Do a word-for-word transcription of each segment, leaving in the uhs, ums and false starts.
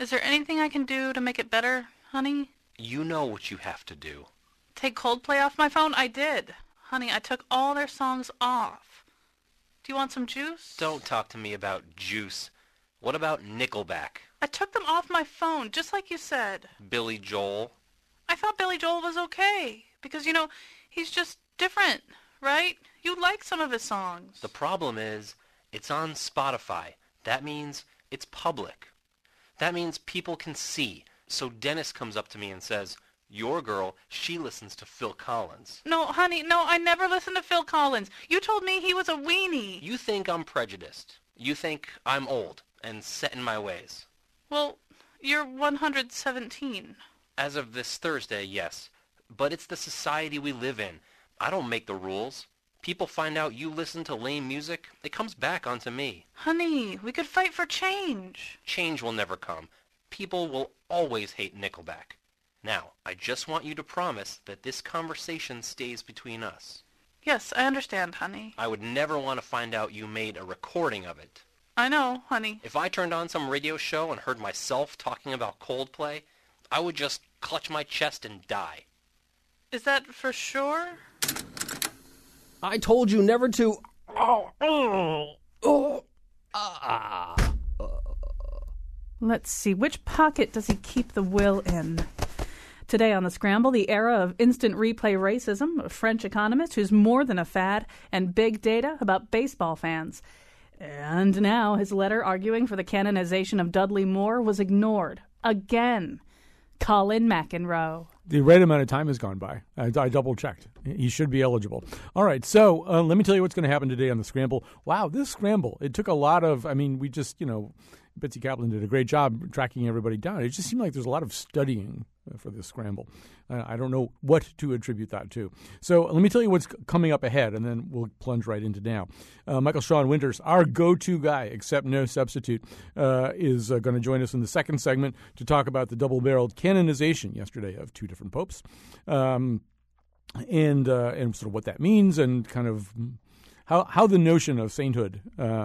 Is there anything I can do to make it better, honey? You know what you have to do. Take Coldplay off my phone? I did. Honey, I took all their songs off. Do you want some juice? Don't talk to me about juice. What about Nickelback? I took them off my phone, just like you said. Billy Joel? I thought Billy Joel was okay. Because, you know, he's just different, right? You like some of his songs. The problem is, it's on Spotify. That means it's public. That means people can see. So Dennis comes up to me and says, your girl, she listens to Phil Collins. No, honey, no, I never listened to Phil Collins. You told me he was a weenie. You think I'm prejudiced. You think I'm old and set in my ways. Well, you're one hundred seventeen. As of this Thursday, yes. But it's the society we live in. I don't make the rules. People find out you listen to lame music, it comes back onto me. Honey, we could fight for change. Change will never come. People will always hate Nickelback. Now, I just want you to promise that this conversation stays between us. Yes, I understand, honey. I would never want to find out you made a recording of it. I know, honey. If I turned on some radio show and heard myself talking about Coldplay, I would just clutch my chest and die. Is that for sure? I told you never to... Oh, oh, oh, ah. Let's see, which pocket does he keep the will in? Today on The Scramble, the era of instant replay racism, a French economist who's more than a fad, and big data about baseball fans. And now his letter arguing for the canonization of Dudley Moore was ignored. Again. Colin McEnroe. The right amount of time has gone by. I, I double-checked. He should be eligible. All right, so uh, let me tell you what's going to happen today on The Scramble. Wow, this Scramble, it took a lot of, I mean, we just, you know, Betsy Kaplan did a great job tracking everybody down. It just seemed like there's a lot of studying for this Scramble. Uh, I don't know what to attribute that to. So let me tell you what's coming up ahead, and then we'll plunge right into now. Uh, Michael Sean Winters, our go-to guy, except no substitute, uh, is uh, going to join us in the second segment to talk about the double-barreled canonization yesterday of two different popes, um, and uh, and sort of what that means, and kind of how how the notion of sainthood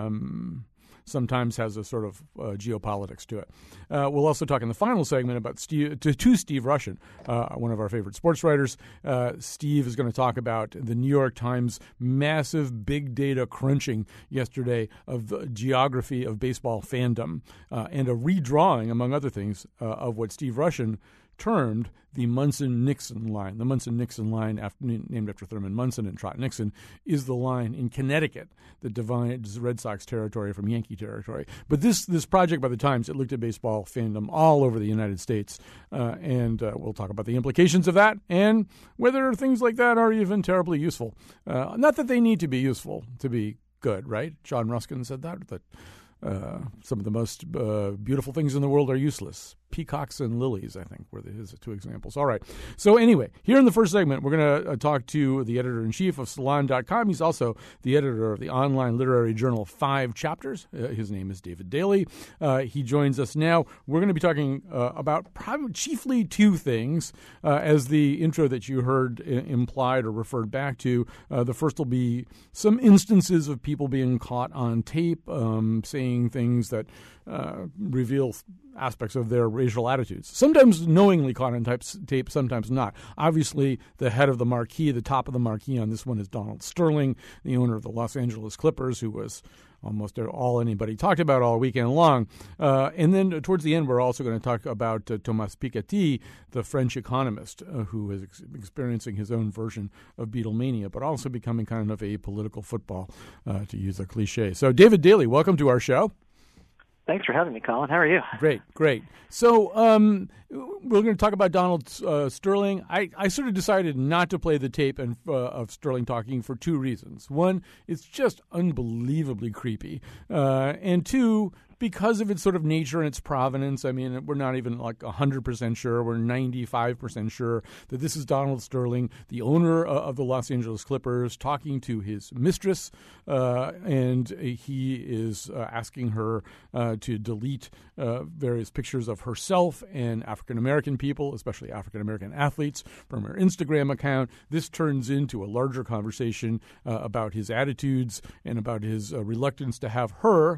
um, sometimes has a sort of uh, geopolitics to it. Uh, we'll also talk in the final segment about Steve, to, to Steve Rushin, uh, one of our favorite sports writers. Uh, Steve is going to talk about the New York Times massive big data crunching yesterday of the geography of baseball fandom uh, and a redrawing, among other things, uh, of what Steve Rushin termed the Munson-Nixon line. The Munson-Nixon line, after, named after Thurman Munson and Trot Nixon, is the line in Connecticut that divides Red Sox territory from Yankee territory. But this this project by the Times, it looked at baseball fandom all over the United States, uh, and uh, we'll talk about the implications of that and whether things like that are even terribly useful. Uh, not that they need to be useful to be good, right? John Ruskin said that, that uh, some of the most uh, beautiful things in the world are useless. Peacocks and lilies, I think, were the, his two examples. All right. So anyway, here in the first segment, we're going to uh, talk to the editor-in-chief of Salon dot com. He's also the editor of the online literary journal Five Chapters. Uh, his name is David Daley. Uh, he joins us now. We're going to be talking uh, about probably chiefly two things, uh, as the intro that you heard I- implied or referred back to. Uh, the first will be some instances of people being caught on tape, um, saying things that uh, reveal aspects of their racial attitudes. Sometimes knowingly caught on tape, sometimes not. Obviously, the head of the marquee, the top of the marquee on this one is Donald Sterling, the owner of the Los Angeles Clippers, who was almost all anybody talked about all weekend long. Uh, and then towards the end, we're also going to talk about uh, Thomas Piketty, the French economist, uh, who is ex- experiencing his own version of Beatlemania, but also becoming kind of a political football, uh, to use a cliche. So, David Daley, welcome to our show. Thanks for having me, Colin. How are you? Great, great. So um, we're going to talk about Donald uh, Sterling. I, I sort of decided not to play the tape and, uh, of Sterling talking for two reasons. One, it's just unbelievably creepy. Uh, and two, because of its sort of nature and its provenance, I mean, we're not even like one hundred percent sure. We're ninety-five percent sure that this is Donald Sterling, the owner uh, of the Los Angeles Clippers, talking to his mistress, uh, and he is uh, asking her uh, to delete uh, various pictures of herself and African-American people, especially African-American athletes, from her Instagram account. This turns into a larger conversation uh, about his attitudes and about his uh, reluctance to have her,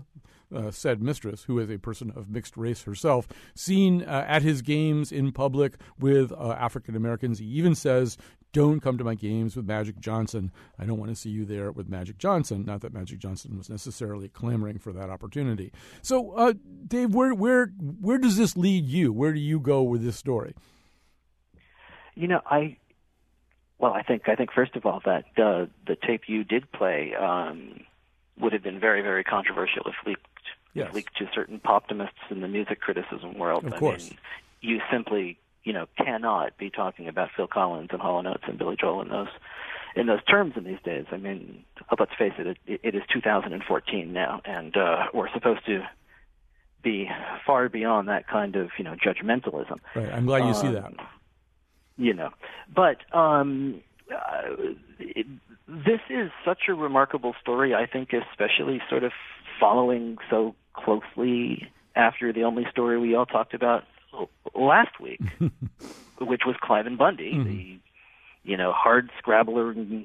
uh, said mistress, who is a person of mixed race herself, seen uh, at his games in public with uh, African Americans. He even says, "Don't come to my games with Magic Johnson. I don't want to see you there with Magic Johnson." Not that Magic Johnson was necessarily clamoring for that opportunity. So, uh, Dave, where where where does this lead you? Where do you go with this story? You know, I well, I think I think first of all that uh, the tape you did play um, would have been very, very controversial if leaked Yes. if leaked to certain poptimists in the music criticism world. Of I course. mean, you simply you know cannot be talking about Phil Collins and Hall and Oates and Billy Joel in those in those terms in these days. I mean, let's face it, it, it is two thousand fourteen now, and uh, we're supposed to be far beyond that kind of you know judgmentalism. Right. I'm glad you see Um, that. You know, but um, uh, it, this is such a remarkable story, I think, especially sort of following so closely after the only story we all talked about last week, which was Cliven Bundy, Mhm. the, you know, hard scrabbler, and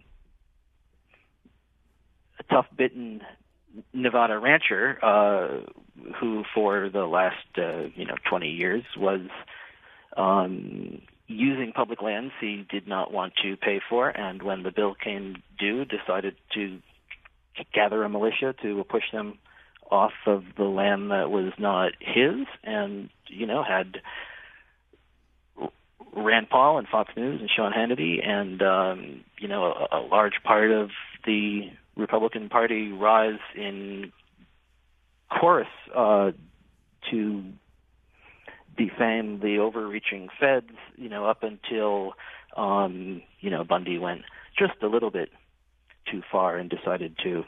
tough-bitten Nevada rancher uh, who, for the last, uh, you know, twenty years was um, using public lands he did not want to pay for, and when the bill came due, decided to gather a militia to push them off of the land that was not his, and, you know, had Rand Paul and Fox News and Sean Hannity and, um, you know, a, a large part of the Republican Party rise in chorus uh, to defame the overreaching feds, you know, up until, um, you know, Bundy went just a little bit too far and decided to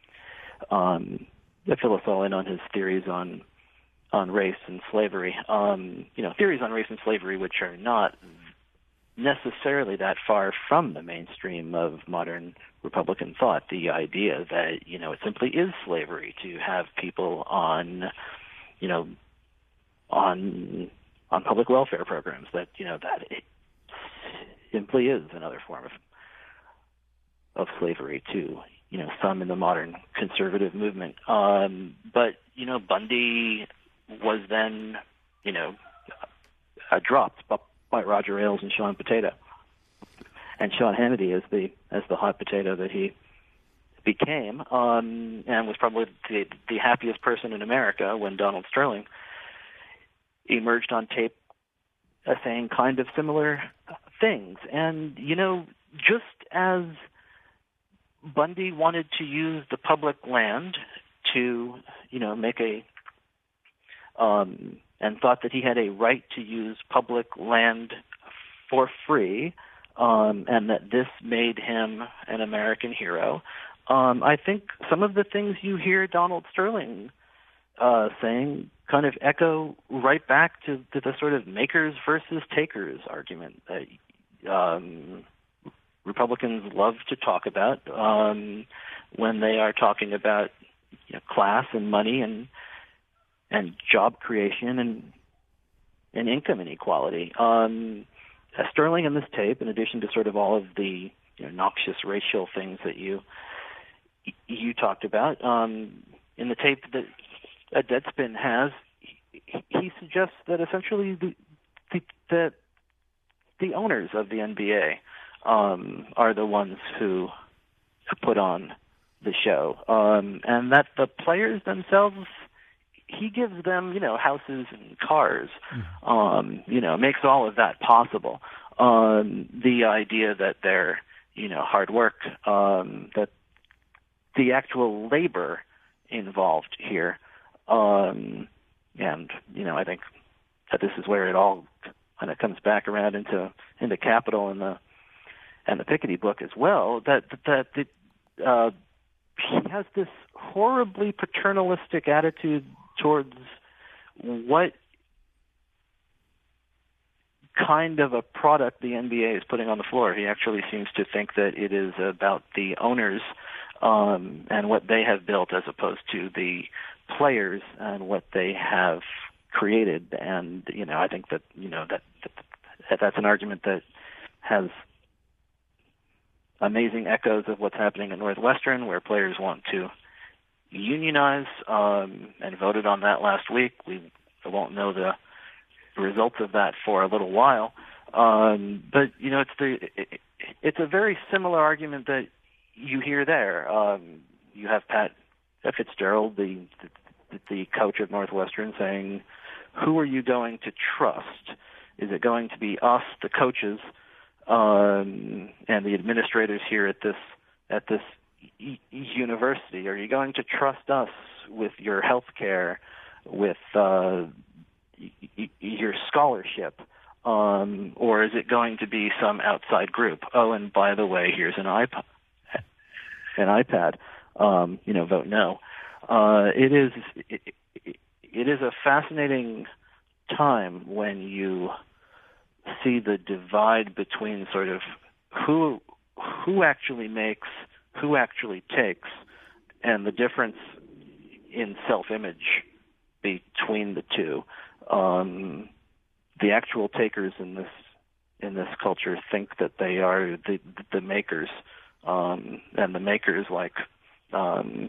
um, fill us all in on his theories on on race and slavery. Um, you know, theories on race and slavery which are not necessarily that far from the mainstream of modern Republican thought. The idea that, you know, it simply is slavery to have people on, you know, on on public welfare programs, that, you know, that it simply is another form of of slavery to, you know, some in the modern conservative movement. Um, but, you know, Bundy was then, you know, uh, dropped by, by Roger Ailes and Sean Potato. And Sean Hannity as the as the hot potato that he became, um, and was probably the, the happiest person in America when Donald Sterling emerged on tape uh, saying kind of similar things. And, you know, just as Bundy wanted to use the public land to, you know, make a, um, and thought that he had a right to use public land for free, um, and that this made him an American hero. Um, I think some of the things you hear Donald Sterling uh, saying kind of echo right back to, to the sort of makers versus takers argument that um, Republicans love to talk about um, when they are talking about, you know, class and money and and job creation and and income inequality. Um, uh, Sterling in this tape, in addition to sort of all of the, you know, noxious racial things that you you talked about, um, in the tape that uh, Deadspin has, he, he suggests that essentially the the, the the owners of the N B A um, are the ones who put on the show, um, and that the players themselves, he gives them, you know, houses and cars, um, you know, makes all of that possible. Um, the idea that they're, you know, hard work, um, that the actual labor involved here, um, and, you know, I think that this is where it all kind of comes back around into into Capital and the and the Piketty book as well. That that that uh, he has this horribly paternalistic attitude towards what kind of a product the N B A is putting on the floor. He actually seems to think that it is about the owners um, and what they have built, as opposed to the players and what they have created. And, you know, I think that, you know, that, that that's an argument that has amazing echoes of what's happening at Northwestern, where players want to unionize, um, and voted on that last week. We won't know the results of that for a little while. Um, but, you know, it's the it, it's a very similar argument that you hear there. Um, you have Pat Fitzgerald, the, the the coach of Northwestern, saying, who are you going to trust? Is it going to be us, the coaches, um, and the administrators here at this at this e- university? Are you going to trust us with your health care, with uh, y- your scholarship? Um, or is it going to be some outside group? Oh, and by the way, here's an iPod. An iPad. Um, you know, vote no. Uh, it is it, it is a fascinating time when you see the divide between sort of who who actually makes, who actually takes, and the difference in self-image between the two. Um, the actual takers in this in this culture think that they are the the makers, um, and the makers, like um,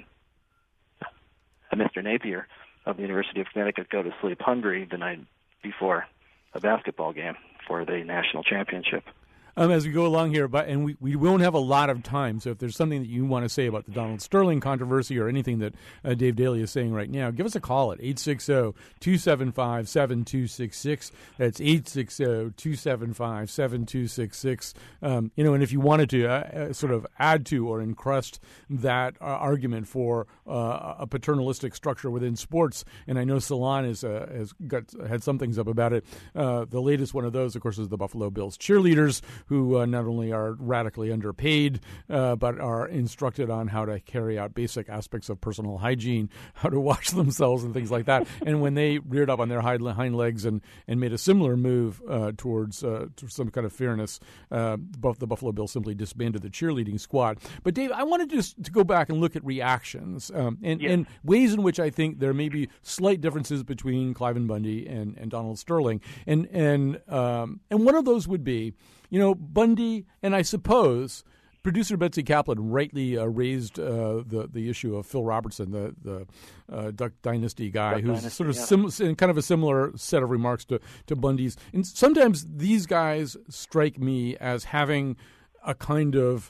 Mister Napier of the University of Connecticut, go to sleep hungry the night before a basketball game for the national championship. Um, as we go along here, but and we, we won't have a lot of time, so if there's something that you want to say about the Donald Sterling controversy or anything that uh, Dave Daly is saying right now, give us a call at eight six zero, two seven five, seven two six six. That's eight six zero, two seven five, seven two six six. Um, you know, and if you wanted to uh, sort of add to or encrust that uh, argument for uh, a paternalistic structure within sports, and I know Salon is, uh, has got had some things up about it. Uh, the latest one of those, of course, is the Buffalo Bills cheerleaders, who uh, not only are radically underpaid, uh, but are instructed on how to carry out basic aspects of personal hygiene, how to wash themselves and things like that. And when they reared up on their hind, hind legs and, and made a similar move uh, towards uh, to some kind of fairness, uh, the Buffalo Bills simply disbanded the cheerleading squad. But, Dave, I wanted just to go back and look at reactions um, and, yeah. and ways in which I think there may be slight differences between Cliven Bundy and, and Donald Sterling. And, and, um, and one of those would be, you know, Bundy, and I suppose producer Betsy Kaplan rightly uh, raised uh, the the issue of Phil Robertson, the the uh, Duck Dynasty guy, Duck who's Dynasty, sort of yeah. sim- kind of a similar set of remarks to, to Bundy's. And sometimes these guys strike me as having a kind of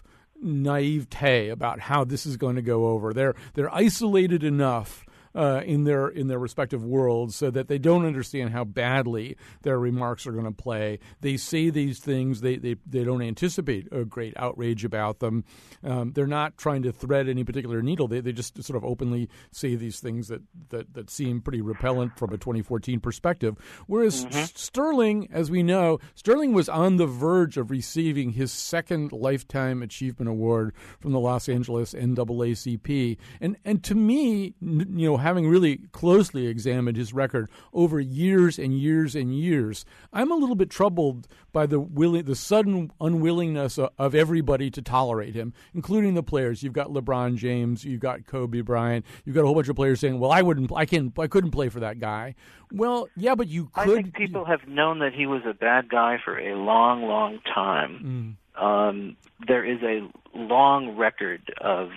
naivete about how this is going to go over. They're they're isolated enough Uh, in their in their respective worlds, so that they don't understand how badly their remarks are going to play. They say these things. They they, they don't anticipate a great outrage about them. Um, they're not trying to thread any particular needle. They they just sort of openly say these things that that, that seem pretty repellent from a twenty fourteen perspective. Whereas Mm-hmm. Sterling, as we know, Sterling was on the verge of receiving his second Lifetime Achievement Award from the Los Angeles N double A C P. And and to me, you know, having really closely examined his record over years and years and years, I'm a little bit troubled by the willing, the sudden unwillingness of, of everybody to tolerate him, including the players. You've got LeBron James, you've got Kobe Bryant, you've got a whole bunch of players saying, "Well, I wouldn't, I can't, I couldn't play for that guy." Well, yeah, but you could. I think people have known that he was a bad guy for a long, long time. Mm. Um, there is a long record of.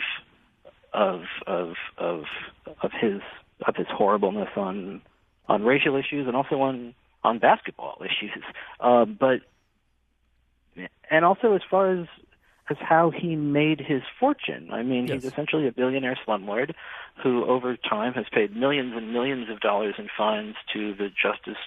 Of of of of his of his horribleness on on racial issues and also on on basketball issues, uh, but and also as far as as how he made his fortune. I mean, yes. He's essentially a billionaire slumlord who, over time, has paid millions and millions of dollars in fines to the Justice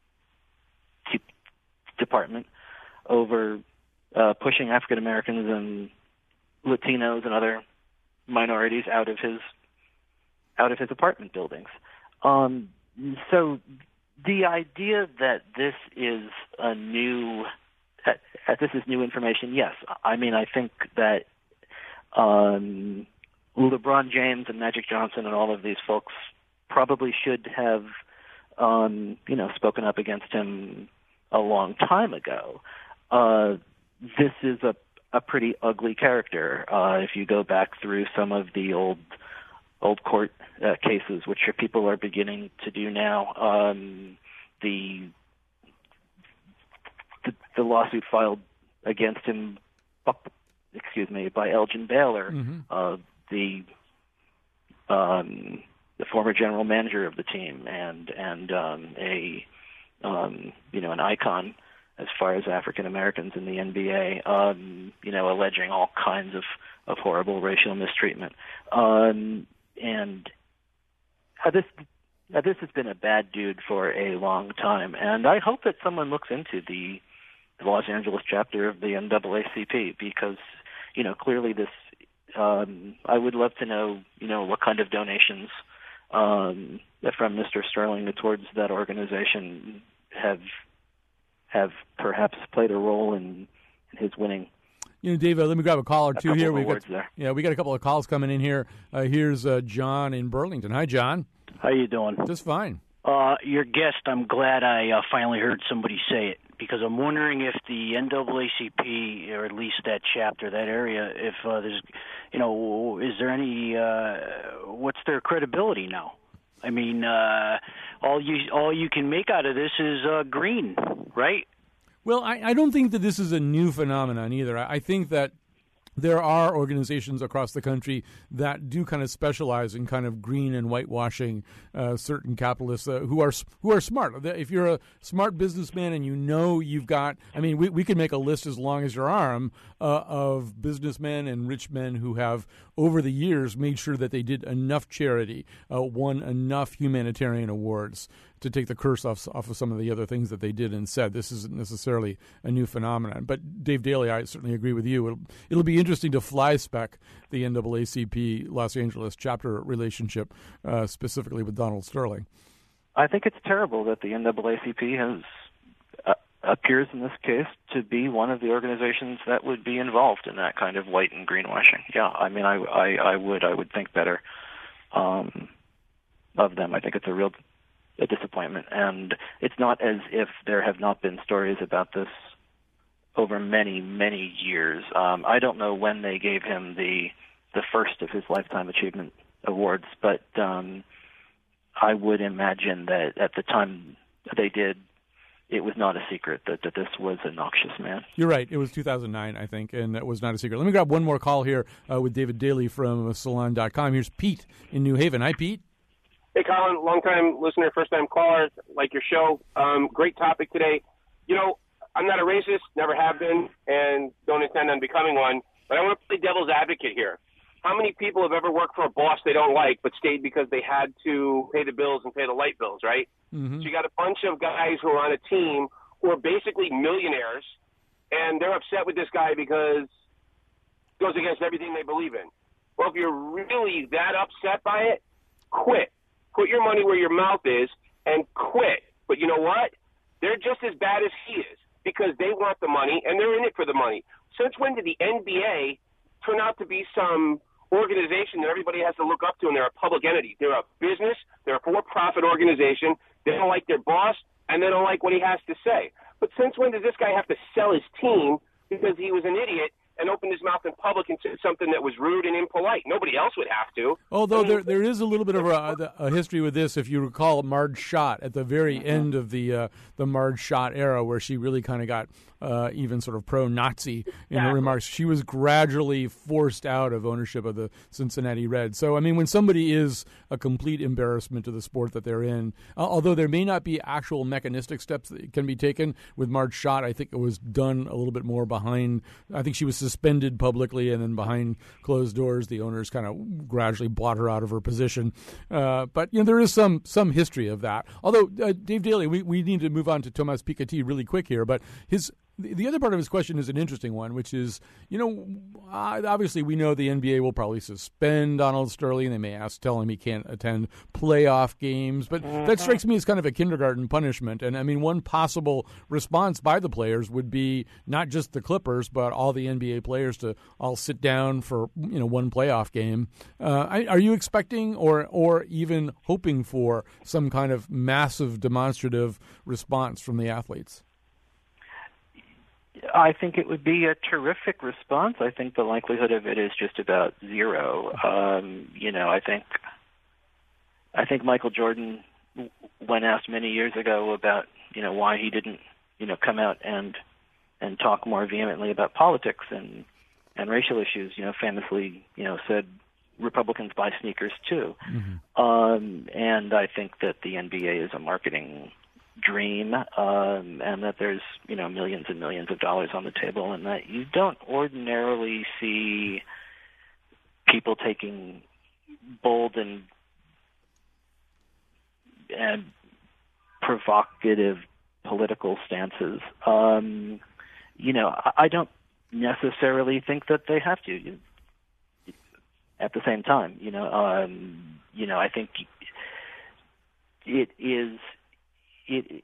Department over uh, pushing African Americans and Latinos and other minorities out of his out of his apartment buildings. Um, so the idea that this is a new that, that this is new information, yes. I mean, I think that um, LeBron James and Magic Johnson and all of these folks probably should have um, you know spoken up against him a long time ago. Uh, this is a a pretty ugly character. Uh, if you go back through some of the old old court uh, cases, which are, people are beginning to do now, um, the, the the lawsuit filed against him, excuse me, by Elgin Baylor, mm-hmm. uh, the um, the former general manager of the team and and um, a um, you know an icon as far as African Americans in the N B A, um, you know, alleging all kinds of, of horrible racial mistreatment. Um, and uh, this uh, this has been a bad dude for a long time, and I hope that someone looks into the, the Los Angeles chapter of the N double A C P because, you know, clearly this. Um, I would love to know, you know, what kind of donations um, from Mister Sterling towards that organization have. have perhaps played a role in, in his winning. You know, Dave, uh, let me grab a call or two here. We got there. Yeah, we got a couple of calls coming in here. Uh, here's uh, John in Burlington. Hi, John. How you doing? Just fine. Uh, your guest, I'm glad I uh, finally heard somebody say it because I'm wondering if the N double A C P, or at least that chapter, that area, if uh, there's, you know, is there any, uh, what's their credibility now? I mean, uh, all you all you can make out of this is uh, green, right? Well, I, I don't think that this is a new phenomenon either. I, I think that there are organizations across the country that do kind of specialize in kind of green and whitewashing uh, certain capitalists uh, who are who are smart. If you're a smart businessman and you know you've got, I mean, we, we could make a list as long as your arm uh, of businessmen and rich men who have, over the years, made sure that they did enough charity, uh, won enough humanitarian awards to take the curse off off of some of the other things that they did and said. This isn't necessarily a new phenomenon. But Dave Daly, I certainly agree with you. It'll, it'll be interesting to fly spec the N double A C P Los Angeles chapter relationship, uh, specifically with Donald Sterling. I think it's terrible that the N double A C P has uh, appears in this case to be one of the organizations that would be involved in that kind of white and greenwashing. Yeah, I mean, I I, I would I would think better um, of them. I think it's a real a disappointment, and it's not as if there have not been stories about this over many, many years. Um, I don't know when they gave him the the first of his Lifetime Achievement Awards, but um, I would imagine that at the time they did, it was not a secret that, that this was a noxious man. You're right. It was two thousand nine, I think, and that was not a secret. Let me grab one more call here uh, with David Daly from Salon dot com. Here's Pete in New Haven. Hi, Pete. Hey, Colin, long-time listener, first-time caller, like your show. Um, great topic today. You know, I'm not a racist, never have been, and don't intend on becoming one, but I want to play devil's advocate here. How many people have ever worked for a boss they don't like but stayed because they had to pay the bills and pay the light bills, right? Mm-hmm. So you got a bunch of guys who are on a team who are basically millionaires, and they're upset with this guy because it goes against everything they believe in. Well, if you're really that upset by it, quit. Put your money where your mouth is and quit. But you know what? They're just as bad as he is because they want the money and they're in it for the money. Since when did the N B A turn out to be some organization that everybody has to look up to and they're a public entity? They're a business. They're a for-profit organization. They don't like their boss and they don't like what he has to say. But since when does this guy have to sell his team because he was an idiot and opened his mouth in public and said something that was rude and impolite? Nobody else would have to. Although I mean, there there is a little bit of a, a history with this, if you recall Marge Schott at the very mm-hmm. end of the uh, the Marge Schott era, where she really kind of got uh, even sort of pro-Nazi in her remarks. She was gradually forced out of ownership of the Cincinnati Reds. So, I mean, when somebody is a complete embarrassment to the sport that they're in, uh, although there may not be actual mechanistic steps that can be taken, with Marge Schott, I think it was done a little bit more behind. I think she was suspended publicly, and then behind closed doors, the owners kind of gradually bought her out of her position. Uh, but, you know, there is some some history of that. Although, uh, Dave Daly, we, we need to move on to Thomas Piketty really quick here, but his... The other part of his question is an interesting one, which is, you know, obviously we know the N B A will probably suspend Donald Sterling. They may ask, tell him he can't attend playoff games. But mm-hmm. that strikes me as kind of a kindergarten punishment. And, I mean, one possible response by the players would be not just the Clippers, but all the N B A players to all sit down for, you know, one playoff game. Uh, are you expecting or, or even hoping for some kind of massive demonstrative response from the athletes? I think it would be a terrific response. I think the likelihood of it is just about zero. Um, you know, I think I think Michael Jordan, when asked many years ago about, you know, why he didn't, you know, come out and and talk more vehemently about politics and and racial issues, you know, famously, you know, said, Republicans buy sneakers too. Mm-hmm. Um, and I think that the N B A is a marketing dream, um, and that there's, you know, millions and millions of dollars on the table, and that you don't ordinarily see people taking bold and and provocative political stances. Um, you know, I, I don't necessarily think that they have to. At the same time, you know, um, you know, I think it is it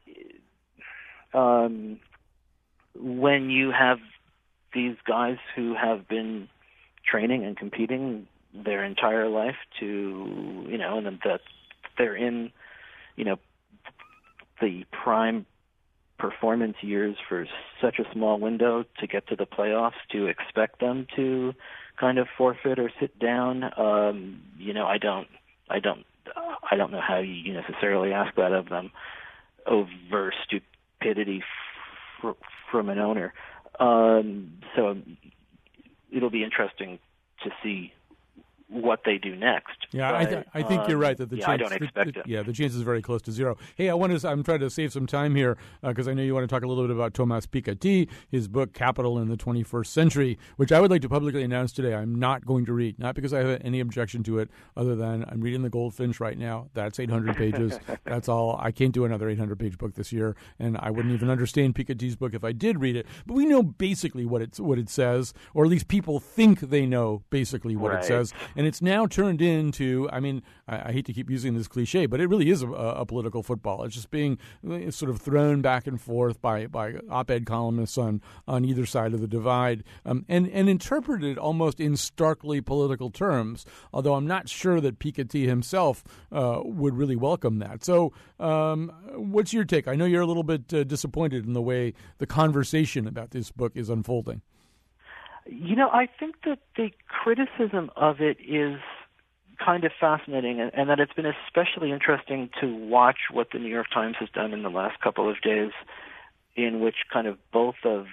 um, when you have these guys who have been training and competing their entire life to, you know, and then that they're in, you know, the prime performance years for such a small window to get to the playoffs, to expect them to kind of forfeit or sit down. Um, you know, I don't, I don't, I don't know how you necessarily ask that of them over stupidity f- from an owner. Um, so it'll be interesting to see what they do next. Yeah, but, I, th- I think um, you're right that the yeah, chance. I don't expect the, it. Yeah, the chance is very close to zero. Hey, I want to. I'm trying to save some time here because uh, I know you want to talk a little bit about Thomas Piketty, his book "Capital in the twenty-first Century," which I would like to publicly announce today. I'm not going to read, not because I have any objection to it, other than I'm reading The Goldfinch right now. That's eight hundred pages. That's all. I can't do another eight hundred page book this year, and I wouldn't even understand Piketty's book if I did read it. But we know basically what it what it says, or at least people think they know basically what Right. it says, and it's now turned into, I mean, I, I hate to keep using this cliche, but it really is a, a political football. It's just being sort of thrown back and forth by, by op-ed columnists on, on either side of the divide, um, and, and interpreted almost in starkly political terms, although I'm not sure that Piketty himself uh, would really welcome that. So um, what's your take? I know you're a little bit uh, disappointed in the way the conversation about this book is unfolding. You know, I think that the criticism of it is kind of fascinating, and, and that it's been especially interesting to watch what the New York Times has done in the last couple of days, in which kind of both of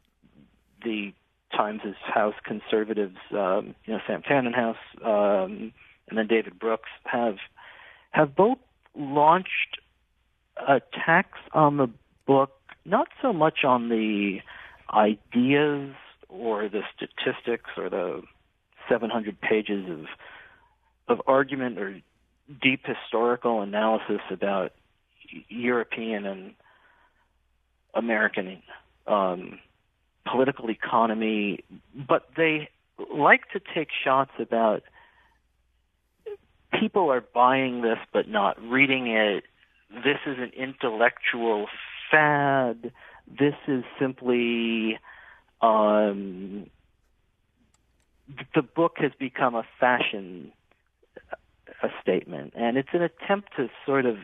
the Times' House conservatives, um, you know, Sam Tannenhouse, um, and then David Brooks, have have both launched attacks on the book, not so much on the ideas or the statistics or the seven hundred pages of of argument or deep historical analysis about European and American um, political economy, but they like to take shots about people are buying this but not reading it. This is an intellectual fad. This is simply Um, the book has become a fashion a statement, and it's an attempt to sort of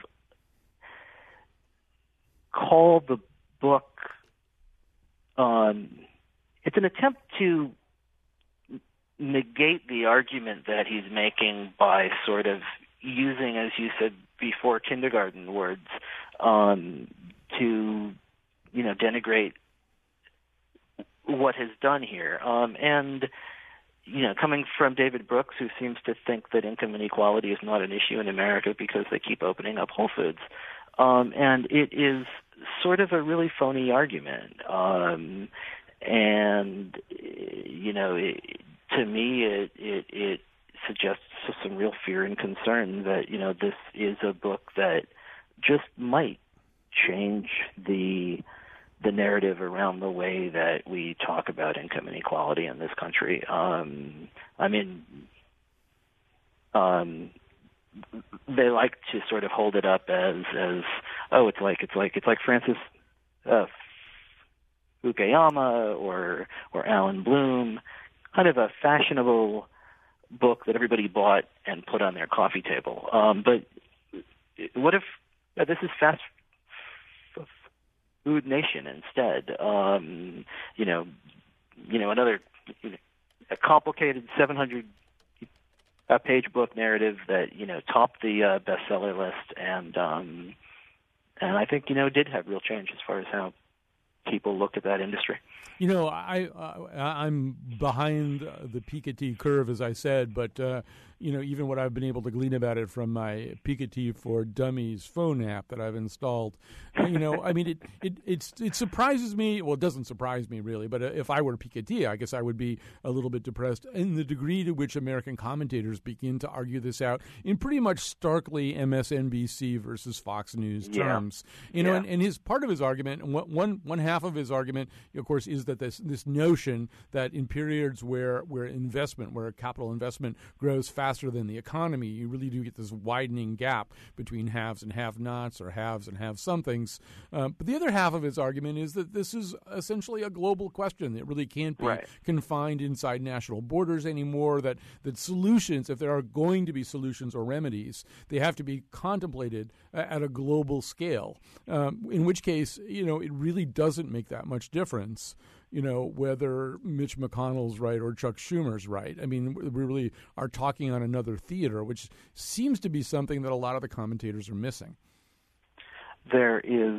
call the book, um, it's an attempt to negate the argument that he's making by sort of using, as you said before, kindergarten words um, to, you know, denigrate what has done here. Um, and, you know, coming from David Brooks, who seems to think that income inequality is not an issue in America because they keep opening up Whole Foods. Um, and it is sort of a really phony argument. Um, and, you know, it, to me, it, it, it suggests some real fear and concern that, you know, this is a book that just might change the the narrative around the way that we talk about income inequality in this country. Um, I mean, um, they like to sort of hold it up as, as oh, it's like it's like it's like Francis uh, Fukuyama or or Alan Bloom, kind of a fashionable book that everybody bought and put on their coffee table. Um, but what if uh, this is fast Food Nation instead? Um, you know, you know, another you know, a complicated seven hundred page book narrative that you know topped the uh, bestseller list, and um, and I think you know did have real change as far as how people looked at that industry. You know, I, uh, I'm behind the Piketty curve, as I said, but, uh, you know, even what I've been able to glean about it from my Piketty for Dummies phone app that I've installed, uh, you know, I mean, it, it it's, it surprises me. Well, it doesn't surprise me, really, but if I were Piketty, I guess I would be a little bit depressed in the degree to which American commentators begin to argue this out in pretty much starkly M S N B C versus Fox News Yeah. terms. You know, Yeah. and, and his part of his argument, and one, one, one half of his argument, of course, is that this this notion that in periods where where investment, where capital investment grows faster than the economy, you really do get this widening gap between haves and have-nots, or haves and have-somethings. Um, but the other half of his argument is that this is essentially a global question. It really can't be Right. confined inside national borders anymore, that, that solutions, if there are going to be solutions or remedies, they have to be contemplated uh, at a global scale, um, in which case, you know, it really doesn't make that much difference, you know, whether Mitch McConnell's right or Chuck Schumer's right. I mean, we really are talking on another theater, which seems to be something that a lot of the commentators are missing. There is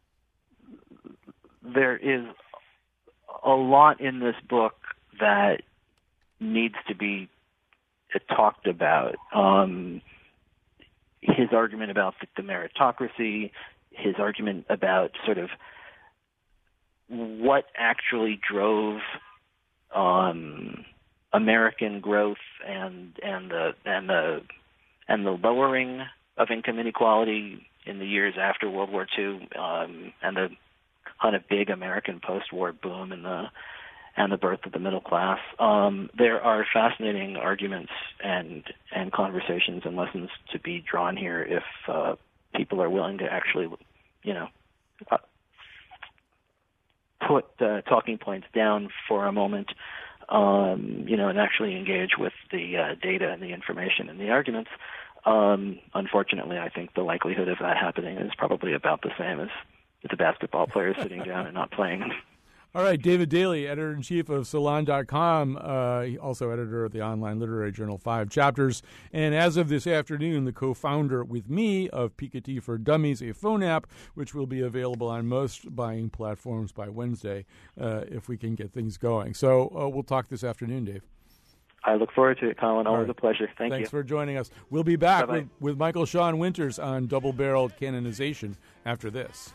there is a lot in this book that needs to be talked about. Um, his argument about the, the meritocracy, his argument about sort of what actually drove um, American growth and and the and the and the lowering of income inequality in the years after World War Two, um, and the kind of big American post-war boom and the and the birth of the middle class. Um, there are fascinating arguments and and conversations and lessons to be drawn here if uh, people are willing to actually, you know, uh, put uh, talking points down for a moment, um, you know, and actually engage with the uh, data and the information and the arguments. Um, unfortunately, I think the likelihood of that happening is probably about the same as the basketball players sitting down and not playing. All right, David Daly, editor-in-chief of Salon dot com, uh, also editor of the online literary journal Five Chapters, and as of this afternoon, the co-founder with me of Piketty for Dummies, a phone app, which will be available on most buying platforms by Wednesday uh, if we can get things going. So uh, we'll talk this afternoon, Dave. I look forward to it, Colin. Always right. a pleasure. Thank Thanks you. Thanks for joining us. We'll be back Bye-bye. with, with Michael Sean Winters on double-barreled canonization after this.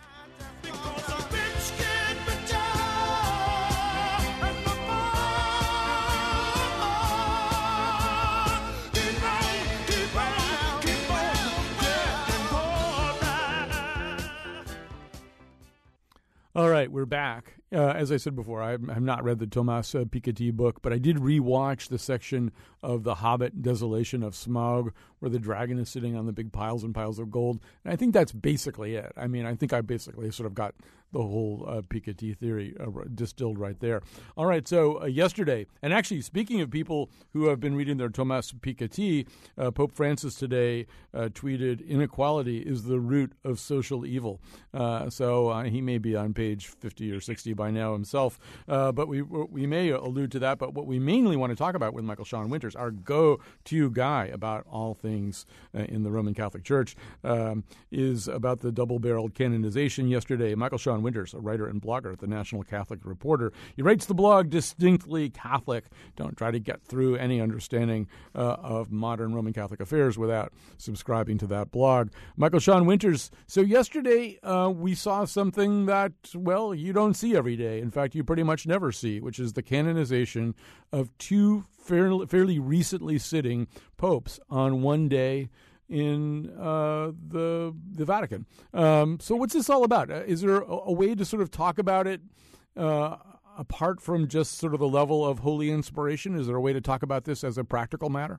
All right, we're back. Uh, as I said before, I have not read the Thomas uh, Piketty book, but I did rewatch the section of The Hobbit, Desolation of Smaug, where the dragon is sitting on the big piles and piles of gold. And I think that's basically it. I mean, I think I basically sort of got the whole uh, Piketty theory uh, distilled right there. All right, so uh, yesterday, and actually speaking of people who have been reading their Thomas Piketty, uh, Pope Francis today uh, tweeted, "Inequality is the root of social evil." Uh, so uh, he may be on page fifty or sixty by now himself, uh, but we we may allude to that. But what we mainly want to talk about with Michael Sean Winters, our go-to guy about all things uh, in the Roman Catholic Church, um, is about the double-barreled canonization yesterday. Michael Sean Winters, a writer and blogger at the National Catholic Reporter. He writes the blog Distinctly Catholic. Don't try to get through any understanding uh, of modern Roman Catholic affairs without subscribing to that blog. Michael Sean Winters, so yesterday uh, we saw something that, well, you don't see every day. In fact, you pretty much never see, which is the canonization of two fairly, fairly recently sitting popes on one day in uh, the the Vatican. Um, so what's this all about? Uh, is there a, a way to sort of talk about it uh, apart from just sort of the level of holy inspiration? Is there a way to talk about this as a practical matter?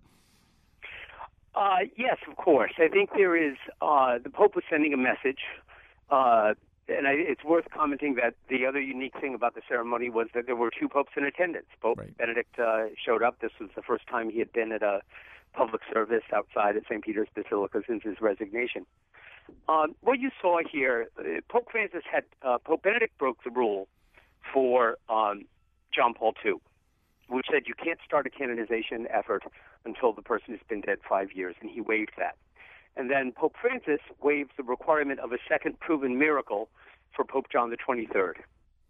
Uh, yes, of course. I think there is. Uh, the Pope was sending a message, uh, and I, it's worth commenting that the other unique thing about the ceremony was that there were two popes in attendance. Pope Right. Benedict uh, showed up. This was the first time he had been at a public service outside of Saint Peter's Basilica since his resignation. Um, what you saw here, uh, Pope Francis had uh, Pope Benedict broke the rule for um, John Paul the Second, which said you can't start a canonization effort until the person has been dead five years, and he waived that. And then Pope Francis waived the requirement of a second proven miracle for Pope John the twenty-third.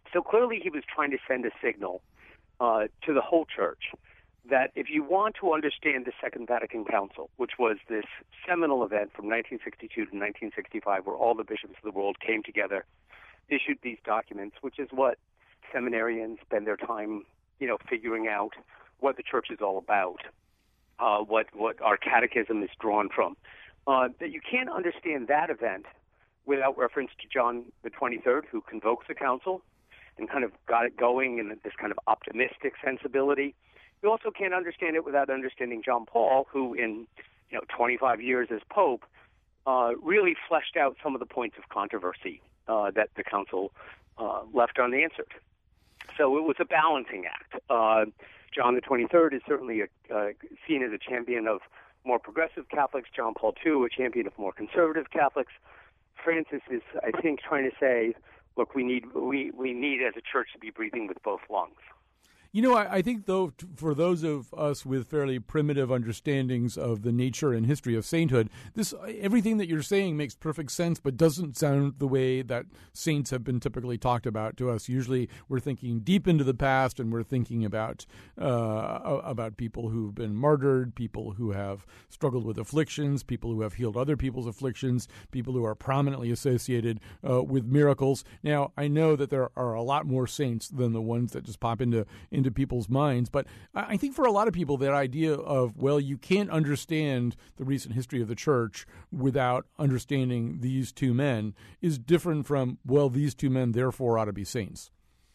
So clearly he was trying to send a signal uh, to the whole church that if you want to understand the Second Vatican Council, which was this seminal event from nineteen sixty-two to nineteen sixty-five where all the bishops of the world came together, issued these documents, which is what seminarians spend their time, you know, figuring out what the church is all about, uh, what, what our catechism is drawn from, uh, that you can't understand that event without reference to John the twenty-third, who convokes the council and kind of got it going in this kind of optimistic sensibility. You also can't understand it without understanding John Paul, who in you know twenty-five years as Pope uh, really fleshed out some of the points of controversy uh, that the council uh, left unanswered. So it was a balancing act. Uh, John the twenty-third is certainly a, uh, seen as a champion of more progressive Catholics. John Paul the Second, a champion of more conservative Catholics. Francis is, I think, trying to say, look, we need we, we need as a church to be breathing with both lungs. You know, I, I think, though, t- for those of us with fairly primitive understandings of the nature and history of sainthood, this everything that you're saying makes perfect sense, but doesn't sound the way that saints have been typically talked about to us. Usually, we're thinking deep into the past, and we're thinking about uh, about people who've been martyred, people who have struggled with afflictions, people who have healed other people's afflictions, people who are prominently associated uh, with miracles. Now, I know that there are a lot more saints than the ones that just pop into into people's minds. But I think for a lot of people, that idea of, well, you can't understand the recent history of the church without understanding these two men is different from, well, these two men therefore ought to be saints.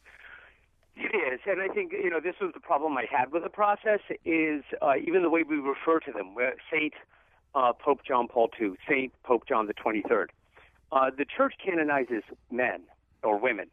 It is, and I think, you know, this was the problem I had with the process is uh, even the way we refer to them, Saint uh, Pope John Paul the Second, Saint Pope John the twenty-third. Uh, the church canonizes men or women.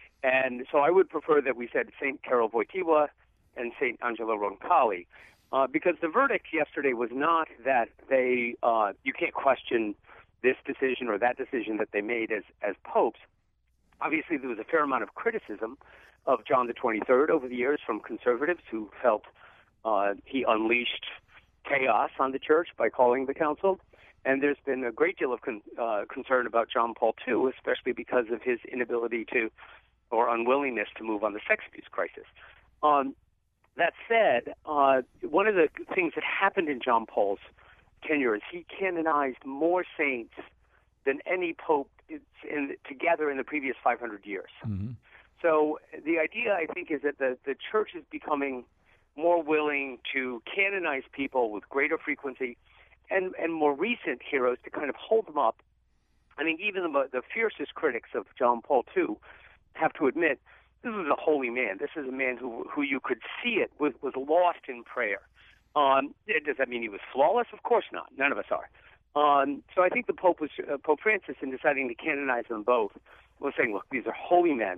And so I would prefer that we said Saint Karol Wojtyła and Saint Angelo Roncalli, uh, because the verdict yesterday was not that they uh, you can't question this decision or that decision that they made as, as popes. Obviously, there was a fair amount of criticism of John the twenty-third over the years from conservatives who felt uh, he unleashed chaos on the church by calling the council. And there's been a great deal of con- uh, concern about John Paul the Second, especially because of his inability to or unwillingness to move on the sex abuse crisis. Um, that said, uh, one of the things that happened in John Paul's tenure is he canonized more saints than any pope in, together in the previous five hundred years. Mm-hmm. So the idea, I think, is that the, the church is becoming more willing to canonize people with greater frequency and, and more recent heroes to kind of hold them up. I mean, even the, the fiercest critics of John Paul the Second have to admit this is a holy man. This is a man who who you could see it was, was lost in prayer. Um, does that mean he was flawless? Of course not. None of us are. Um, so I think the Pope was uh, Pope Francis, in deciding to canonize them both, was saying, look, these are holy men,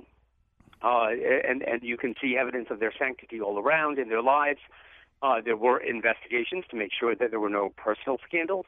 uh, and and you can see evidence of their sanctity all around in their lives. Uh, there were investigations to make sure that there were no personal scandals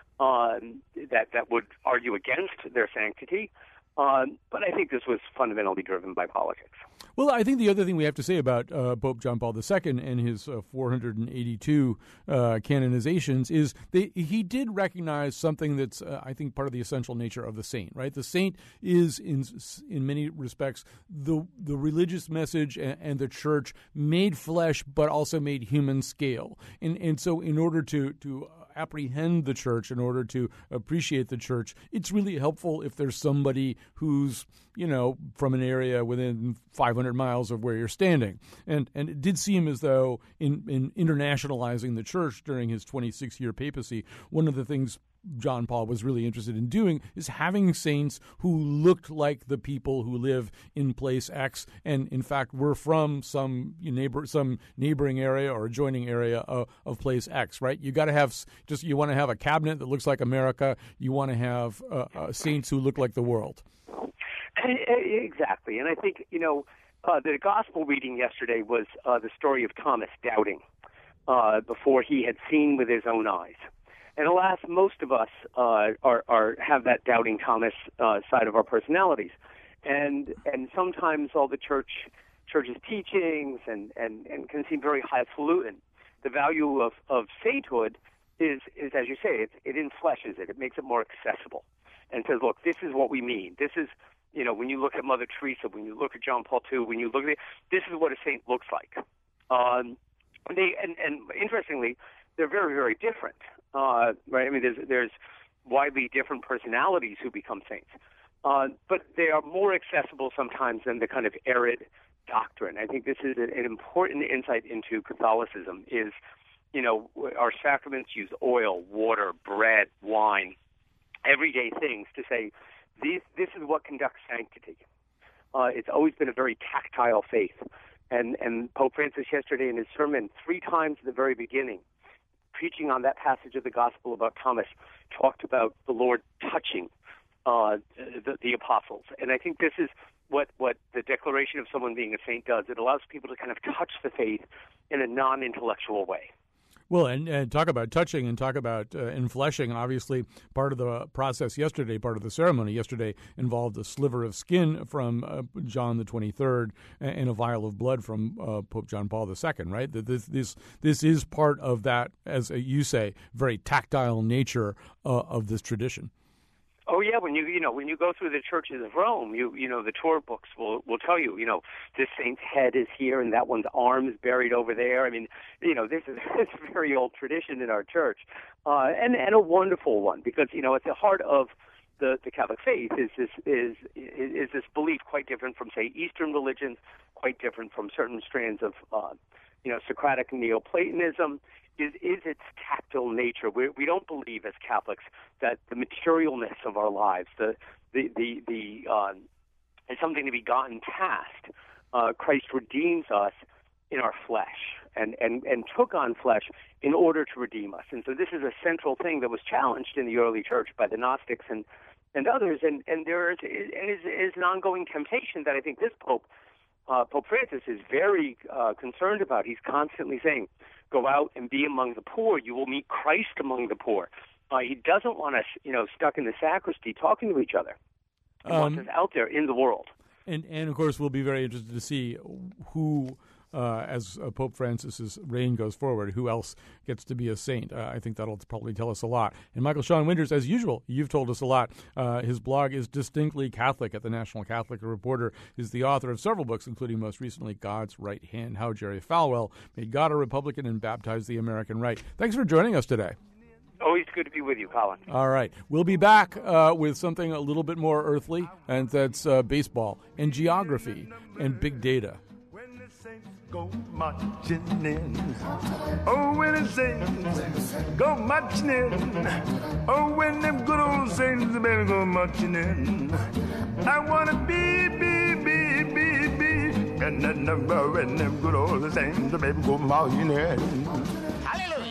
um, that that would argue against their sanctity. Um, but I think this was fundamentally driven by politics. Well, I think the other thing we have to say about uh, Pope John Paul the Second and his uh, four hundred eighty-two uh, canonizations is that he did recognize something that's, uh, I think, part of the essential nature of the saint, right? The saint is, in in many respects, the the religious message and, and the church made flesh, but also made human scale. And and so in order to to apprehend the church, in order to appreciate the church, it's really helpful if there's somebody who's, you know, from an area within five hundred miles of where you're standing. And and it did seem as though in, in internationalizing the church during his twenty-six year papacy, one of the things John Paul was really interested in doing is having saints who looked like the people who live in place X, and in fact were from some neighbor, some neighboring area or adjoining area of, of place X. Right? You got to have just you want to have a cabinet that looks like America. You want to have uh, uh, saints who look like the world. Exactly, and I think you know uh, the gospel reading yesterday was uh, the story of Thomas doubting uh, before he had seen with his own eyes. And alas, most of us uh, are, are have that doubting Thomas uh, side of our personalities, and and sometimes all the church church's teachings and, and, and can seem very highfalutin. The value of, of sainthood is is as you say, it it infleshes it. It makes it more accessible. and says, look, this is what we mean. This is, you know, when you look at Mother Teresa, when you look at John Paul the Second, when you look at it, this is what a saint looks like. Um, and, they, and, and interestingly, they're very, very different. Uh, right? I mean, there's, there's widely different personalities who become saints. Uh, but they are more accessible sometimes than the kind of arid doctrine. I think this is an important insight into Catholicism is, you know, our sacraments use oil, water, bread, wine, everyday things to say, these, this is what conducts sanctity. Uh, it's always been a very tactile faith. And, and Pope Francis yesterday in his sermon, three times at the very beginning, preaching on that passage of the Gospel about Thomas, talked about the Lord touching uh, the, the apostles. And I think this is what, what the declaration of someone being a saint does. It allows people to kind of touch the faith in a non-intellectual way. Well, and, and talk about touching and talk about uh, enfleshing. Obviously, part of the process yesterday, part of the ceremony yesterday involved a sliver of skin from uh, John the twenty-third and a vial of blood from uh, Pope John Paul the Second, right? This, this, this is part of that, as you say, very tactile nature uh, of this tradition. Oh yeah, when you you know when you go through the churches of Rome, you you know the tour books will will tell you you know this saint's head is here and that one's arm is buried over there. I mean, you know this is it's a very old tradition in our church, uh, and and a wonderful one because you know at the heart of the, the Catholic faith is this is is this belief quite different from say Eastern religions, quite different from certain strands of uh, you know Socratic Neoplatonism. Is, is its tactile nature. We, we don't believe as Catholics that the materialness of our lives, the the the, the uh, is something to be gotten past. Uh, Christ redeems us in our flesh and, and, and took on flesh in order to redeem us. And so this is a central thing that was challenged in the early church by the Gnostics and, and others. And, and there is, is, is an ongoing temptation that I think this Pope, uh, Pope Francis, is very uh, concerned about. He's constantly saying, go out and be among the poor. You will meet Christ among the poor. Uh, he doesn't want us, you know, stuck in the sacristy talking to each other. He um, wants us out there in the world. And, and of course, we'll be very interested to see who, uh, as uh, Pope Francis's reign goes forward, who else gets to be a saint. Uh, I think that'll probably tell us a lot. And Michael Sean Winters, as usual, you've told us a lot. Uh, his blog is Distinctly Catholic at the National Catholic Reporter. He's the author of several books, including most recently God's Right Hand, How Jerry Falwell Made God a Republican and Baptized the American Right. Thanks for joining us today. Always good to be with you, Colin. All right. We'll be back uh, with something a little bit more earthly, and that's uh, baseball and geography and big data. When the saints go marching in, oh, when the saints go marching in, oh, when them good old saints, baby, go marching in, I want to be, be, be, be, be, and that number, when them good old saints, baby, go marching in. Hallelujah.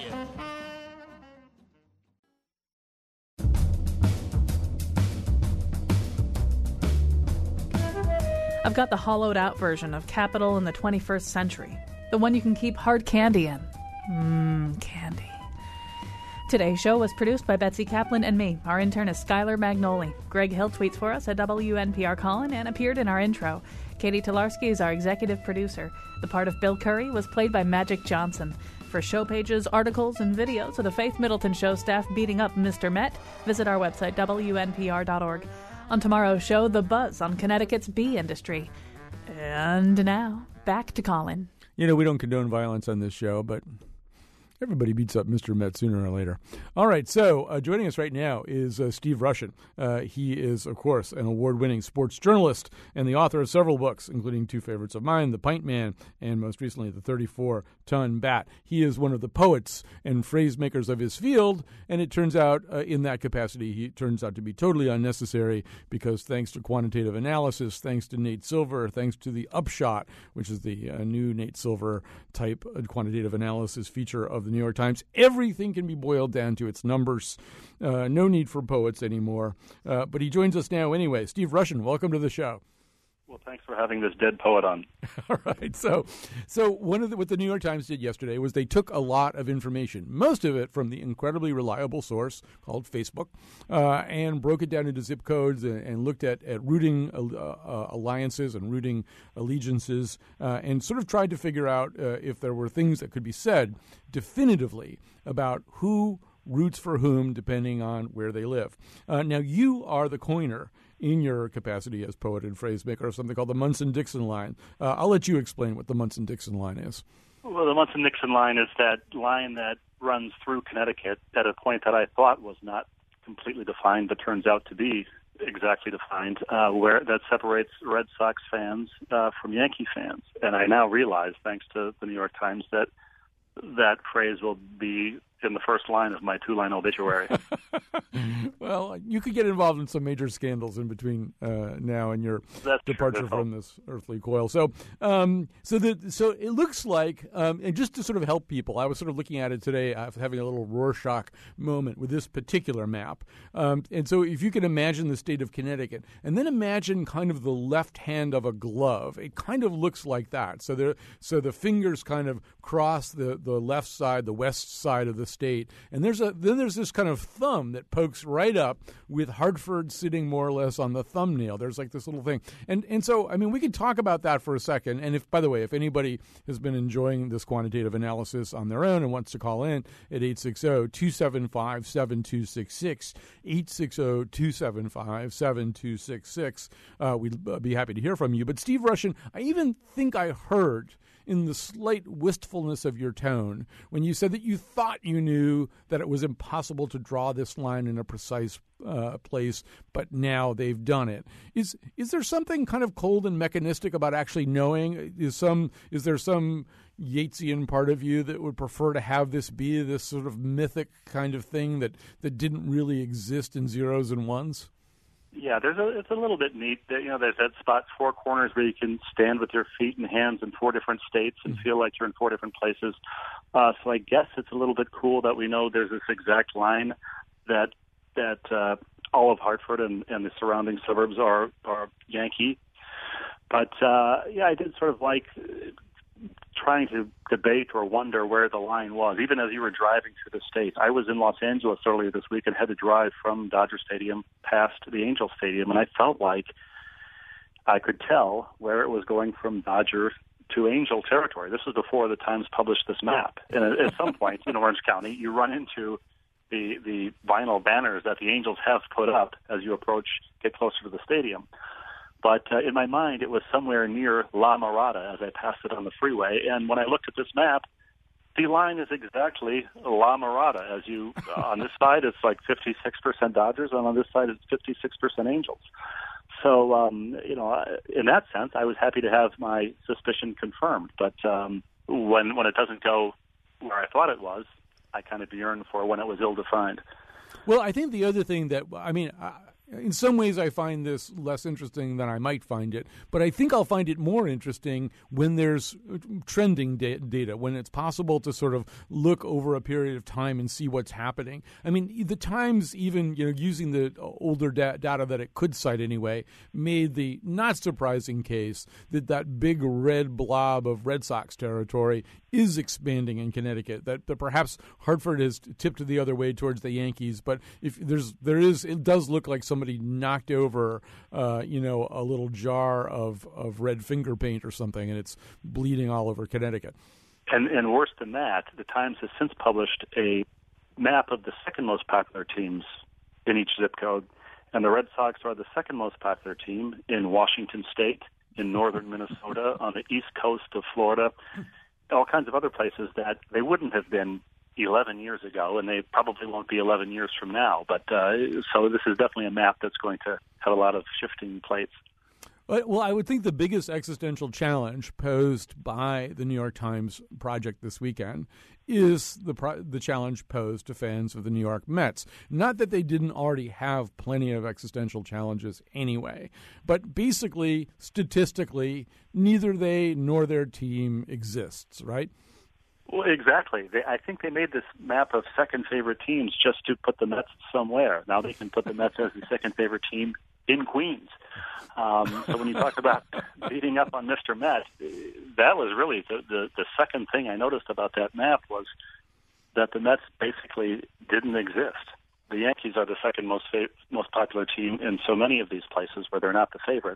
I've got the hollowed-out version of Capital in the twenty-first century, the one you can keep hard candy in. Mmm, candy. Today's show was produced by Betsy Kaplan and me. Our intern is Skylar Magnoli. Greg Hill tweets for us at W N P R Colin and appeared in our intro. Katie Tolarski is our executive producer. The part of Bill Curry was played by Magic Johnson. For show pages, articles, and videos of the Faith Middleton Show staff beating up Mister Met, visit our website, W N P R dot org. On tomorrow's show, The Buzz on Connecticut's bee industry. And now, back to Colin. You know, we don't condone violence on this show, but everybody beats up Mister Met sooner or later. All right, so uh, joining us right now is uh, Steve Rushin. Uh, he is, of course, an award-winning sports journalist and the author of several books, including two favorites of mine, The Pint Man, and most recently, The thirty-four ton Bat. He is one of the poets and phrase makers of his field, and it turns out, uh, in that capacity, he turns out to be totally unnecessary because thanks to quantitative analysis, thanks to Nate Silver, thanks to the Upshot, which is the uh, new Nate Silver type quantitative analysis feature of the New York Times, everything can be boiled down to its numbers. Uh, no need for poets anymore. Uh, but he joins us now anyway. Steve Rushin, welcome to the show. Well, thanks for having this dead poet on. All right. So, so one of the, what the New York Times did yesterday was they took a lot of information, most of it from the incredibly reliable source called Facebook, uh, and broke it down into zip codes and, and looked at, at rooting uh, uh, alliances and rooting allegiances, uh, and sort of tried to figure out uh, if there were things that could be said definitively about who roots for whom, depending on where they live. Uh, now, you are the coiner in your capacity as poet and phrasemaker of something called the Munson-Dixon line. Uh, I'll let you explain what the Munson-Dixon line is. Well, the Munson-Dixon line is that line that runs through Connecticut at a point that I thought was not completely defined, but turns out to be exactly defined, uh, where that separates Red Sox fans uh, from Yankee fans. And I now realize, thanks to the New York Times, that that phrase will be in the first line of my two-line obituary. Well, you could get involved in some major scandals in between uh, now and your That's departure true, from this earthly coil. So, um, so the so it looks like, um, and just to sort of help people, I was sort of looking at it today, uh, having a little Rorschach moment with this particular map. Um, and so, if you can imagine the state of Connecticut, and then imagine kind of the left hand of a glove, it kind of looks like that. So there, so the fingers kind of cross the the left side, the west side of the state, and there's a then there's this kind of thumb that pokes right up with Hartford sitting more or less on the thumbnail. There's like this little thing, and and so I mean we could talk about that for a second. And if, by the way, if anybody has been enjoying this quantitative analysis on their own and wants to call in at eight six zero, two seven five, seven two six six, eight six zero, two seven five, seven two six six, uh, we'd be happy to hear from you. But Steve Rushin, I even think I heard in the slight wistfulness of your tone when you said that you thought you knew that it was impossible to draw this line in a precise uh, place, but now they've done it. Is is there something kind of cold and mechanistic about actually knowing? Is some is there some Yeatsian part of you that would prefer to have this be this sort of mythic kind of thing that, that didn't really exist in zeros and ones? Yeah, there's a, it's a little bit neat that, you know, there's that spot, four corners where you can stand with your feet and hands in four different states and feel like you're in four different places. Uh, so I guess it's a little bit cool that we know there's this exact line that that uh, all of Hartford and, and the surrounding suburbs are, are Yankee. But, uh, yeah, I did sort of like trying to debate or wonder where the line was, even as you were driving through the state. I was in Los Angeles earlier this week and had to drive from Dodger Stadium past the Angel Stadium, and I felt like I could tell where it was going from Dodger to Angel territory. This was before the Times published this map. And at, at some point in Orange County, you run into the the vinyl banners that the Angels have put up as you approach, get closer to the stadium. But uh, in my mind, it was somewhere near La Mirada as I passed it on the freeway. And when I looked at this map, the line is exactly La Mirada. As you uh, on this side, it's like fifty-six percent Dodgers, and on this side, it's fifty-six percent Angels. So, um, you know, in that sense, I was happy to have my suspicion confirmed. But um, when when it doesn't go where I thought it was, I kind of yearn for when it was ill-defined. Well, I think the other thing that, I mean, I, in some ways I find this less interesting than I might find it, but I think I'll find it more interesting when there's trending da- data, when it's possible to sort of look over a period of time and see what's happening. I mean, the Times, even, you know, using the older da- data that it could cite anyway, made the not surprising case that that big red blob of Red Sox territory is expanding in Connecticut, that, that perhaps Hartford has tipped the other way towards the Yankees, but if there's there is it does look like somebody knocked over uh, you know a little jar of, of red finger paint or something, and it's bleeding all over Connecticut. And and worse than that, the Times has since published a map of the second most popular teams in each zip code, and the Red Sox are the second most popular team in Washington State, in northern Minnesota, on the east coast of Florida, all kinds of other places that they wouldn't have been eleven years ago, and they probably won't be eleven years from now. But uh, so this is definitely a map that's going to have a lot of shifting plates. Well, I would think the biggest existential challenge posed by the New York Times project this weekend is the pro- the challenge posed to fans of the New York Mets. Not that they didn't already have plenty of existential challenges anyway, but basically, statistically, neither they nor their team exists, right? Well, exactly. They, I think they made this map of second favorite teams just to put the Mets somewhere. Now they can put the Mets as the second favorite team in Queens. Um, so when you talk about beating up on Mister Met, that was really the, the, the second thing I noticed about that map was that the Mets basically didn't exist. The Yankees are the second most fa- most popular team in so many of these places where they're not the favorite.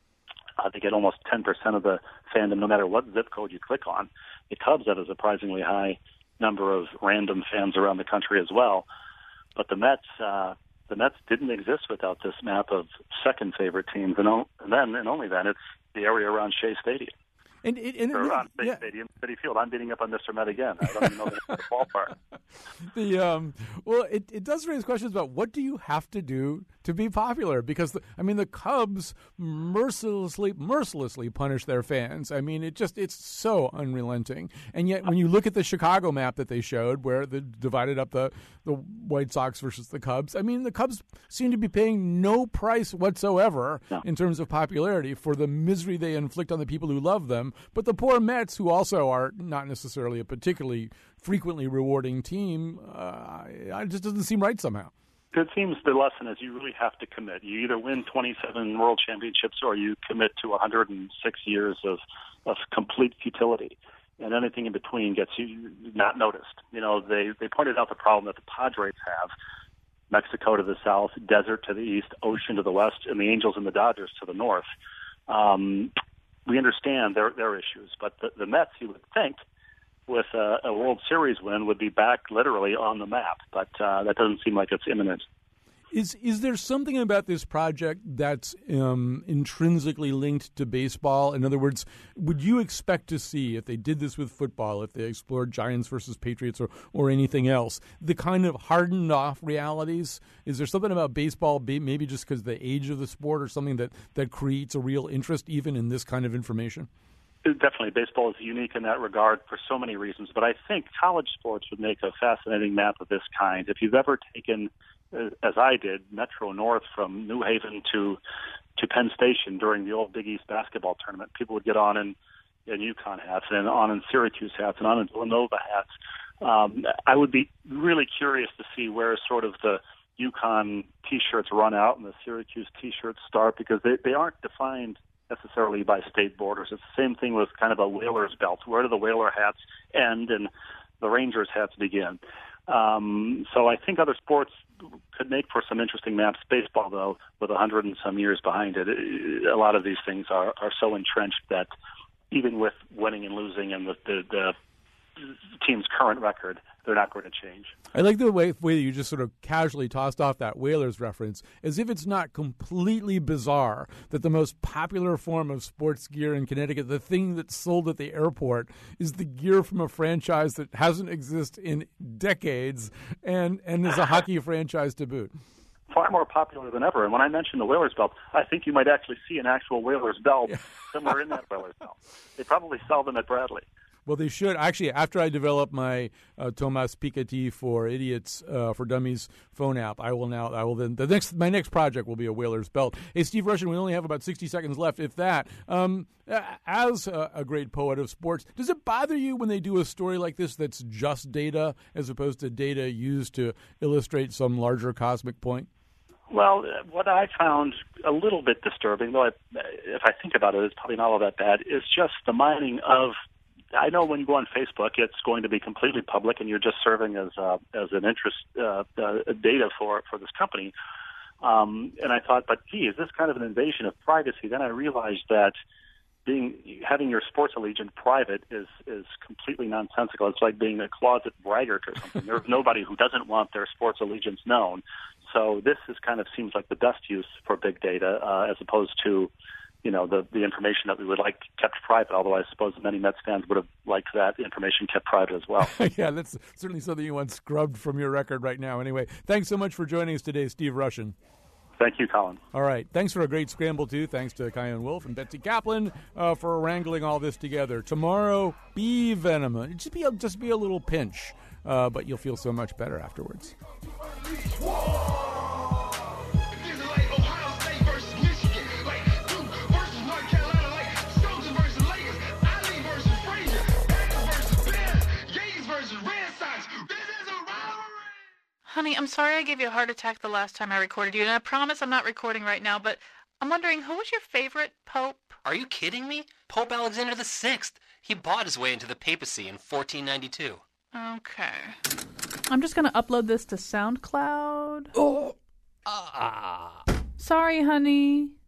Uh, they get almost ten percent of the fandom no matter what zip code you click on. The Cubs have a surprisingly high number of random fans around the country as well. But the Mets, uh, the Mets didn't exist without this map of second favorite teams, and, o- and then and only then it's the area around Shea Stadium. And, and, and or around Shea yeah. Stadium, City Field. I'm beating up on Mister Met again. I don't even know the ballpark. The um, well, it, it does raise questions about what do you have to do to be popular? Because the, I mean, the Cubs mercilessly, mercilessly punish their fans. I mean, it just it's so unrelenting. And yet, when you look at the Chicago map that they showed, where they divided up the the White Sox versus the Cubs, I mean, the Cubs seem to be paying no price whatsoever no. in terms of popularity for the misery they inflict on the people who love them. But the poor Mets, who also are not necessarily a particularly frequently rewarding team, uh, it just doesn't seem right somehow. It seems the lesson is you really have to commit. You either win twenty-seven world championships or you commit to one hundred six years of, of complete futility. And anything in between gets you not noticed. You know, they, they pointed out the problem that the Padres have. Mexico to the south, desert to the east, ocean to the west, and the Angels and the Dodgers to the north. Um, we understand their their issues, but the, the Mets, you would think, with a, a World Series win, would be back literally on the map, but uh, that doesn't seem like it's imminent. Is is there something about this project that's um, intrinsically linked to baseball? In other words, would you expect to see, if they did this with football, if they explored Giants versus Patriots or, or anything else, the kind of hardened off realities? Is there something about baseball, maybe just because of the age of the sport or something that, that creates a real interest even in this kind of information? Definitely. Baseball is unique in that regard for so many reasons, but I think college sports would make a fascinating map of this kind. If you've ever taken, as I did, Metro North from New Haven to to Penn Station during the old Big East basketball tournament, people would get on in, in UConn hats and on in Syracuse hats and on in Villanova hats. Um, I would be really curious to see where sort of the UConn T-shirts run out and the Syracuse T-shirts start, because they, they aren't defined necessarily by state borders. It's the same thing with kind of a Whalers belt. Where do the Whaler hats end and the Rangers hats begin? Um, so I think other sports could make for some interesting maps. Baseball, though, with a hundred and some years behind it, a lot of these things are, are so entrenched that even with winning and losing and the, the, the team's current record, they're not going to change. I like the way, way that you just sort of casually tossed off that Whalers reference, as if it's not completely bizarre that the most popular form of sports gear in Connecticut, the thing that's sold at the airport, is the gear from a franchise that hasn't existed in decades and, and is a hockey franchise to boot. Far more popular than ever. And when I mentioned the Whalers belt, I think you might actually see an actual Whalers belt somewhere in that Whalers belt. They probably sell them at Bradley. Well, they should. Actually, after I develop my uh, Thomas Piketty for Idiots uh, for Dummies phone app, I will now, I will then, the next, my next project will be a Whalers belt. Hey, Steve Rushin, we only have about sixty seconds left, if that. Um, as a, a great poet of sports, does it bother you when they do a story like this that's just data as opposed to data used to illustrate some larger cosmic point? Well, what I found a little bit disturbing, though I, if I think about it, it's probably not all that bad, is just the mining of, I know when you go on Facebook, it's going to be completely public, and you're just serving as uh, as an interest uh, uh, data for for this company. Um, and I thought, but gee, is this kind of an invasion of privacy? Then I realized that being having your sports allegiance private is is completely nonsensical. It's like being a closet braggart or something. There's nobody who doesn't want their sports allegiance known. So this is kind of seems like the best use for big data, uh, as opposed to, you know, the, the information that we would like kept private, although I suppose many Mets fans would have liked that information kept private as well. Yeah, that's certainly something you want scrubbed from your record right now. Anyway, thanks so much for joining us today, Steve Rushin. Thank you, Colin. All right. Thanks for a great scramble, too. Thanks to Kyone Wolf and Betsy Kaplan uh, for wrangling all this together. Tomorrow, bee venom. It just be a, just be a little pinch, uh, but you'll feel so much better afterwards. Honey, I'm sorry I gave you a heart attack the last time I recorded you, and I promise I'm not recording right now, but I'm wondering, who was your favorite pope? Are you kidding me? Pope Alexander the Sixth. He bought his way into the papacy in fourteen ninety-two. Okay. I'm just going to upload this to SoundCloud. Oh. Ah. Sorry, honey.